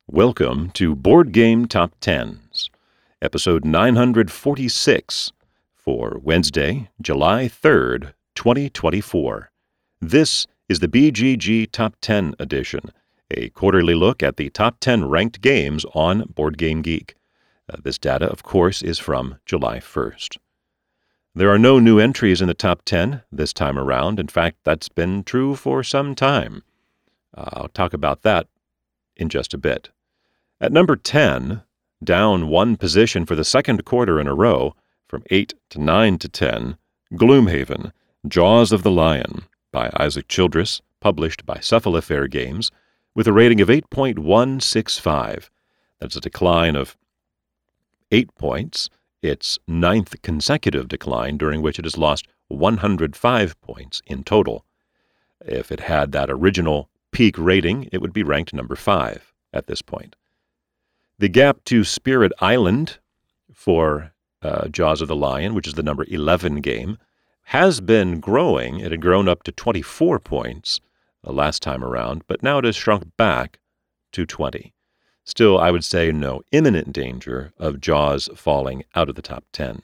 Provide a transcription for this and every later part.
Welcome to Board Game Top Tens, episode 946 for Wednesday, July 3rd, 2024. This is the BGG Top 10 edition, a quarterly look at the top 10 ranked games on Board Game Geek. This data, of course, is from July 1st. There are no new entries in the top 10 this time around. In fact, that's been true for some time. I'll talk about that in just a bit. At number 10, down one position for the second quarter in a row, from 8 to 9 to 10, Gloomhaven, Jaws of the Lion, by Isaac Childress, published by Cephalofair Games, with a rating of 8.165. That's a decline of 8 points, its ninth consecutive decline, during which it has lost 105 points in total. If it had that original peak rating, it would be ranked number 5 at this point. The gap to Spirit Island for Jaws of the Lion, which is the number 11 game, has been growing. It had grown up to 24 points last time around, but now it has shrunk back to 20. Still, I would say no imminent danger of Jaws falling out of the top 10.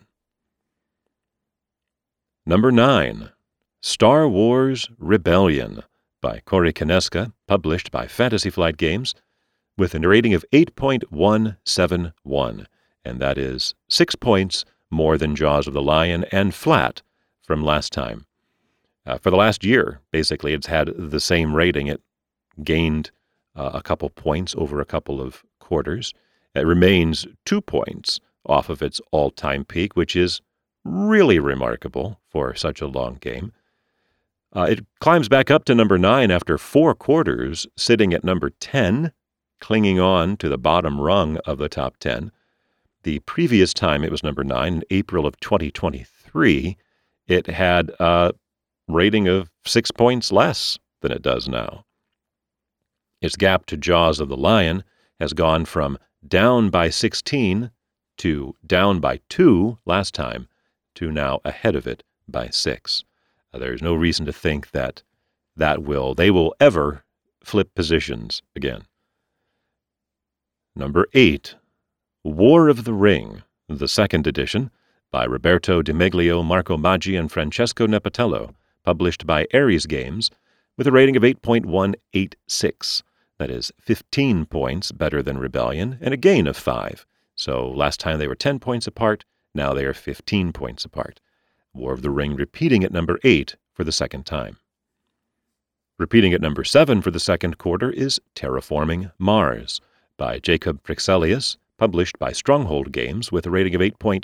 Number 9, Star Wars Rebellion by Corey Konieczka, published by Fantasy Flight Games, with a rating of 8.171, and that is 6 points more than Jaws of the Lion and flat from last time. For the last year, basically, it's had the same rating. It gained a couple points over a couple of quarters. It remains 2 points off of its all-time peak, which is really remarkable for such a long game. It climbs back up to number 9 after 4 quarters, sitting at number 10, clinging on to the bottom rung of the top 10. The previous time it was number 9, in April of 2023, it had a rating of 6 points less than it does now. Its gap to Jaws of the Lion has gone from down by 16 to down by 2 last time to now ahead of it by 6. There's no reason to think that they will ever flip positions again. Number 8, War of the Ring, the second edition, by Roberto Di Meglio, Marco Maggi, and Francesco Nepatello, published by Ares Games, with a rating of 8.186. That is 15 points better than Rebellion, and a gain of 5. So last time they were 10 points apart, now they are 15 points apart. War of the Ring repeating at number 8 for the second time. Repeating at number 7 for the second quarter is Terraforming Mars, by Jacob Frixelius, published by Stronghold Games, with a rating of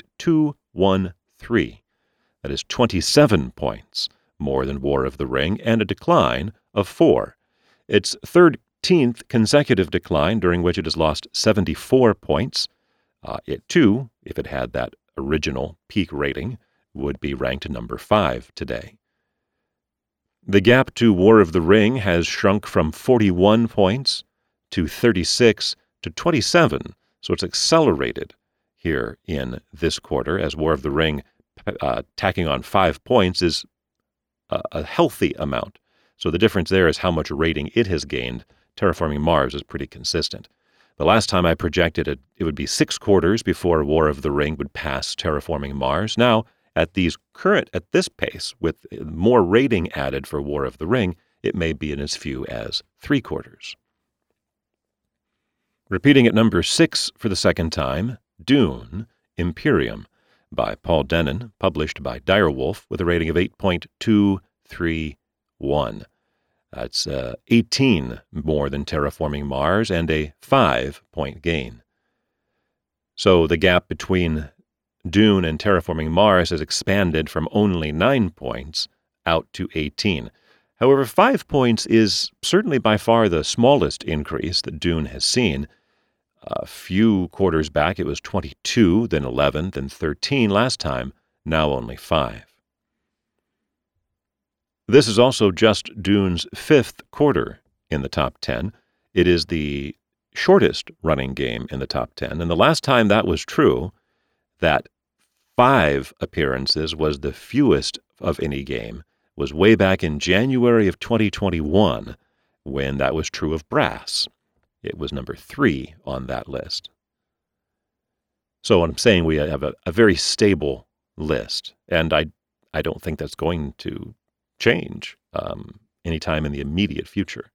8.213. That is 27 points more than War of the Ring, and a decline of 4. Its 13th consecutive decline, during which it has lost 74 points. It, too, if it had that original peak rating, would be ranked number 5 today. The gap to War of the Ring has shrunk from 41 points to 36 to 27, so it's accelerated here in this quarter, as War of the Ring tacking on 5 points is a healthy amount. So the difference there is how much rating it has gained. Terraforming Mars is pretty consistent. The last time I projected it would be 6 quarters before War of the Ring would pass Terraforming Mars. Now, at this pace, with more rating added for War of the Ring, it may be in as few as 3 quarters. Repeating at number 6 for the second time, Dune, Imperium, by Paul Dennen, published by Direwolf, with a rating of 8.231. That's 18 more than Terraforming Mars, and a 5-point gain. So the gap between Dune and Terraforming Mars has expanded from only 9 points out to 18. However, 5 points is certainly by far the smallest increase that Dune has seen. A few quarters back, it was 22, then 11, then 13 last time, now only 5. This is also just Dune's 5th quarter in the top 10. It is the shortest running game in the top 10, and the last time that was true, that 5 appearances was the fewest of any game, was way back in January of 2021, when that was true of Brass. It was number 3 on that list. So I'm saying we have a very stable list, and I don't think that's going to change anytime in the immediate future.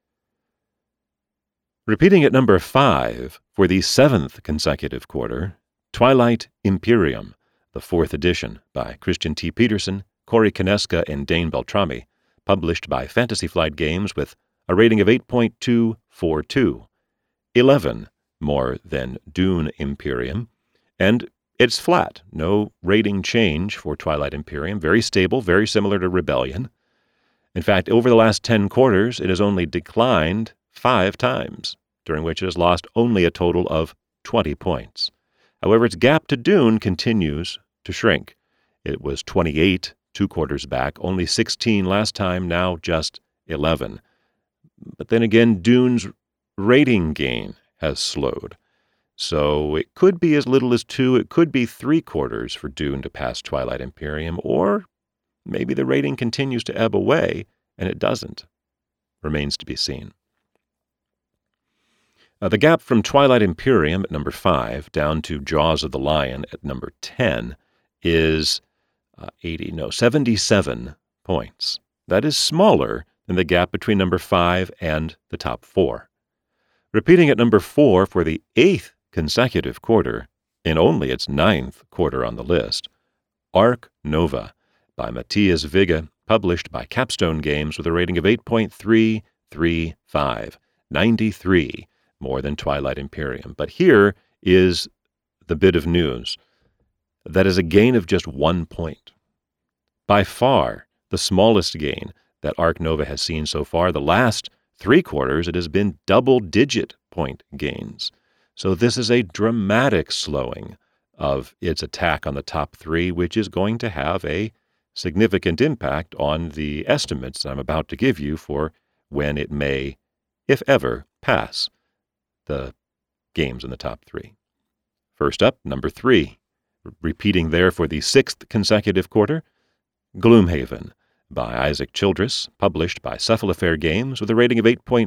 Repeating at number 5 for the 7th consecutive quarter, Twilight Imperium, the 4th edition by Christian T. Peterson, Corey Konieczka, and Dane Beltrami, published by Fantasy Flight Games with a rating of 8.242, 11 more than Dune Imperium, and it's flat, no rating change for Twilight Imperium, very stable, very similar to Rebellion. In fact, over the last 10 quarters, it has only declined 5 times, during which it has lost only a total of 20 points. However, its gap to Dune continues to shrink. It was 28 2 quarters back, only 16 last time, now just 11. But then again, Dune's rating gain has slowed. So it could be as little as 2, it could be 3 quarters for Dune to pass Twilight Imperium, or maybe the rating continues to ebb away and it doesn't. Remains to be seen. The gap from Twilight Imperium at number 5 down to Jaws of the Lion at number 10 is 77 points. That is smaller than the gap between number 5 and the top 4. Repeating at number 4 for the 8th consecutive quarter, in only its 9th quarter on the list, Ark Nova by Matthias Vigge, published by Capstone Games with a rating of 8.335, 93, more than Twilight Imperium. But here is the bit of news. That is a gain of just 1 point. By far, the smallest gain that Ark Nova has seen so far. The last 3 quarters, it has been double-digit point gains. So this is a dramatic slowing of its attack on the top 3, which is going to have a significant impact on the estimates I'm about to give you for when it may, if ever, pass the games in the top 3. First up, number 3. Repeating there for the 6th consecutive quarter, Gloomhaven by Isaac Childress, published by Cephalofair Games with a rating of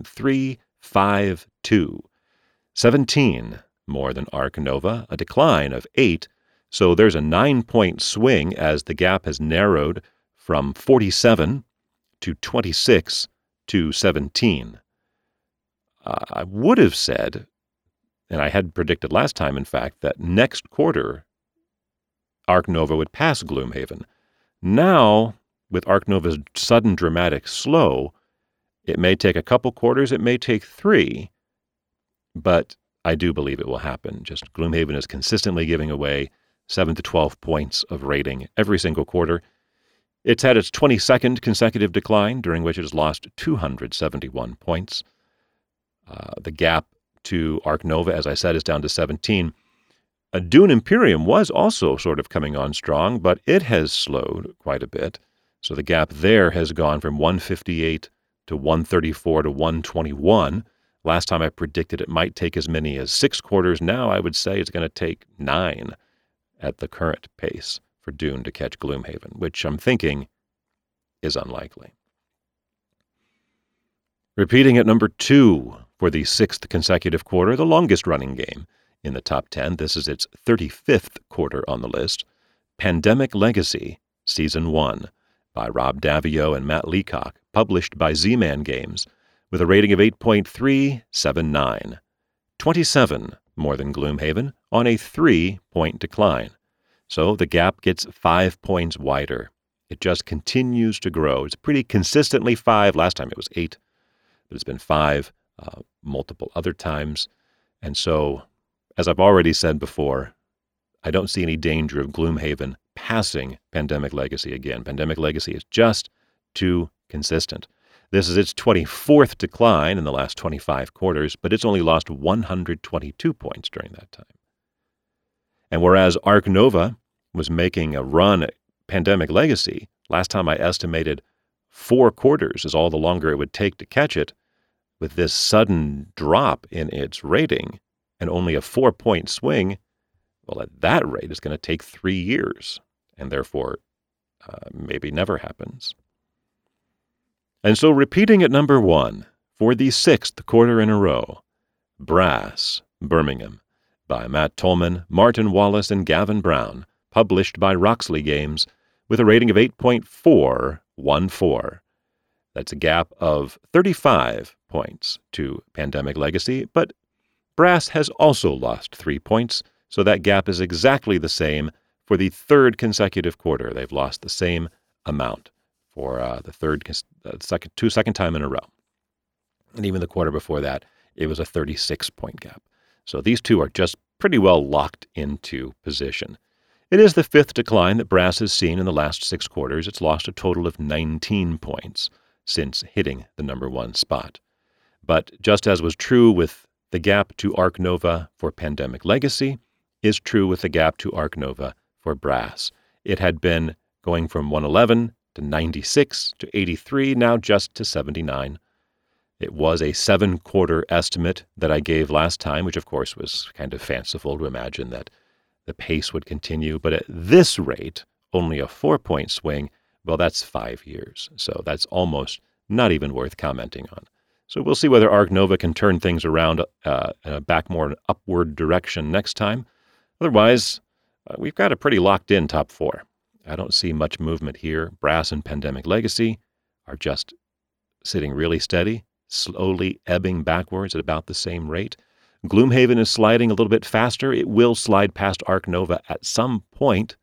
8.352. 17 more than Ark Nova, a decline of 8, so there's a 9-point swing as the gap has narrowed from 47 to 26 to 17. I would have said, and I had predicted last time, in fact, that next quarter Ark Nova would pass Gloomhaven. Now, with Ark Nova's sudden dramatic slow, it may take a couple quarters, it may take 3, but I do believe it will happen. Just Gloomhaven is consistently giving away 7 to 12 points of rating every single quarter. It's had its 22nd consecutive decline, during which it has lost 271 points. The gap to Ark Nova, as I said, is down to 17. Dune Imperium was also sort of coming on strong, but it has slowed quite a bit. So the gap there has gone from 158 to 134 to 121. Last time I predicted it might take as many as 6 quarters. Now I would say it's going to take 9 at the current pace for Dune to catch Gloomhaven, which I'm thinking is unlikely. Repeating at number 2 for the 6th consecutive quarter, the longest-running game in the top 10. This is its 35th quarter on the list. Pandemic Legacy, Season 1, by Rob Daviau and Matt Leacock, published by Z-Man Games, with a rating of 8.379. 27 more than Gloomhaven on a 3-point decline. So the gap gets 5 points wider. It just continues to grow. It's pretty consistently 5. Last time it was 8, but it's been 5 multiple other times. And so, as I've already said before, I don't see any danger of Gloomhaven passing Pandemic Legacy again. Pandemic Legacy is just too consistent. This is its 24th decline in the last 25 quarters, but it's only lost 122 points during that time. And whereas Ark Nova was making a run at Pandemic Legacy, last time I estimated 4 quarters is all the longer it would take to catch it. With this sudden drop in its rating and only a 4-point swing, well, at that rate, it's going to take 3 years, and therefore maybe never happens. And so repeating at number 1 for the 6th quarter in a row, Brass, Birmingham, by Matt Tolman, Martin Wallace, and Gavin Brown, published by Roxley Games, with a rating of 8.414. That's a gap of 35 points to Pandemic Legacy, but Brass has also lost 3 points, so that gap is exactly the same for the third consecutive quarter. They've lost the same amount for the second time in a row. And even the quarter before that, it was a 36-point gap. So these two are just pretty well locked into position. It is the fifth decline that Brass has seen in the last 6 quarters. It's lost a total of 19 points since hitting the number 1 spot. But just as was true with the gap to Ark Nova for Pandemic Legacy, is true with the gap to Ark Nova for Brass. It had been going from 111 to 96 to 83, now just to 79. It was a 7-quarter estimate that I gave last time, which of course was kind of fanciful to imagine that the pace would continue. But at this rate, only a 4-point swing, well, that's 5 years. So that's almost not even worth commenting on. So we'll see whether Ark Nova can turn things around back more in an upward direction next time. Otherwise, we've got a pretty locked-in top 4. I don't see much movement here. Brass and Pandemic Legacy are just sitting really steady, slowly ebbing backwards at about the same rate. Gloomhaven is sliding a little bit faster. It will slide past Ark Nova at some point,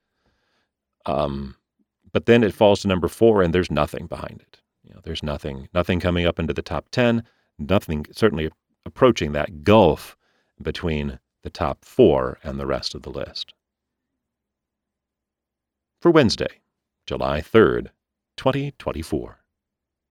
but then it falls to number 4, and there's nothing behind it. There's nothing coming up into the top 10, nothing certainly approaching that gulf between the top 4 and the rest of the list. For Wednesday, July 3rd, 2024.